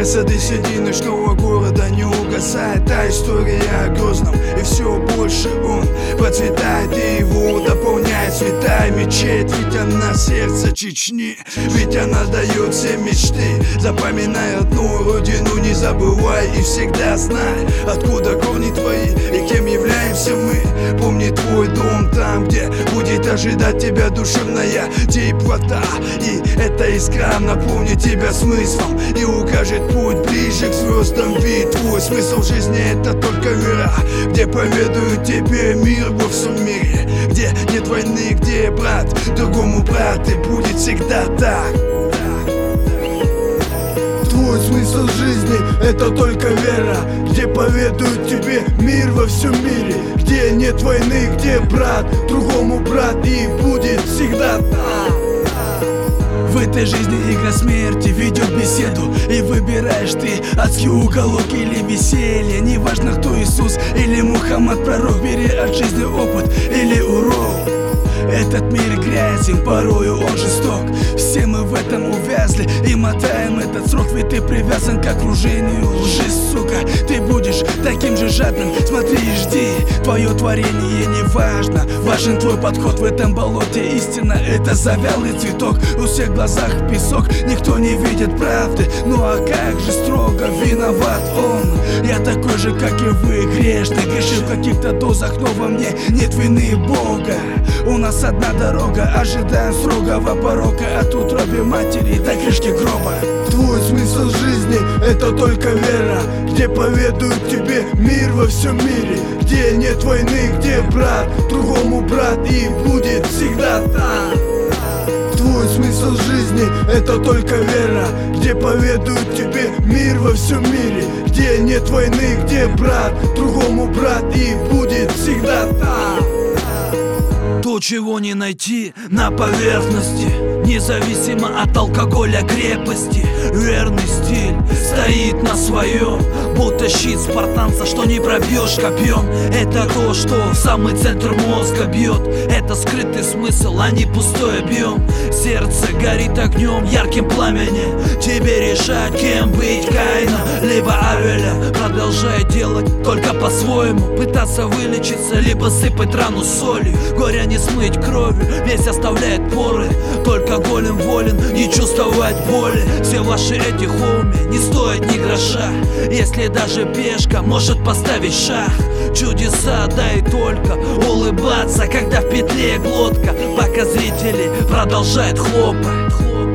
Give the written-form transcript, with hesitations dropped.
сады среди ночного города не угасает та история о Грозном, и все больше он процветает, и его дополняет святая мечеть. Ведь она сердце Чечни, ведь она дает все мечты. Запоминай одну родину, не забывай и всегда знай, откуда корни твои и кем являемся мы. Помни твой дом там, где будет ожидать тебя душевная теплота, и эта искра наполнит тебя смыслом и укажет путь ближе к звездам. Ведь твой смысл жизни — это только вера, где поведают тебе мир во всем мире, где нет войны, где брат другому брат, и будет всегда так. Твой смысл жизни — это только вера, где поведают тебе мир во всем мире, где нет войны, где брат другому брат, и будет всегда так. В этой жизни игра смерти ведет беседу, и выбираешь ты адский уголок или веселье. Неважно, кто Иисус или Мухаммад пророк, бери от жизни опыт или урок. Этот мир грязен, порою он жесток. Все мы в этом увязли и мотаем этот срок. Ведь ты привязан к окружению лжи, сука. Ты будешь таким же жадным, смотри и жди. Твое творение не важно, важен твой подход. В этом болоте истина — это завялый цветок. У всех в глазах песок, никто не видит правды. Ну а как же строго виноват он? Я такой же, как и вы, грешный, грешил в каких-то дозах, но во мне нет вины Бога. У нас одна дорога, ожидаем строгого порока, от утроби матери до крышки гроба. Твой смысл жизни — это только вера, где поведают тебе мир во всем мире, где нет войны, где брат другому брат, и будет всегда так. Твой смысл жизни — это только вера, где поведают тебе мир во всем мире, где нет войны, где брат другому брат, и будет всегда так. То, чего не найти на поверхности, независимо от алкоголя крепости. Верный стиль стоит на своем, будто щит спартанца, что не пробьешь копьем. Это то, что в самый центр мозга бьет. Это скрытый смысл, а не пустой объем. Сердце горит огнем, ярким пламенем. Тебе решать, кем быть, Каина либо Авеля. Продолжай делать только по-своему, пытаться вылечиться, либо сыпать рану солью. Горя не смыть кровью, весь оставляет поры. Только голем волен не чувствовать боли. Все ваши эти хоуми не стоят ни гроша, если даже пешка может поставить шаг. Чудеса, да и только улыбаться, когда в петле глотка, пока зрители продолжают хлопать.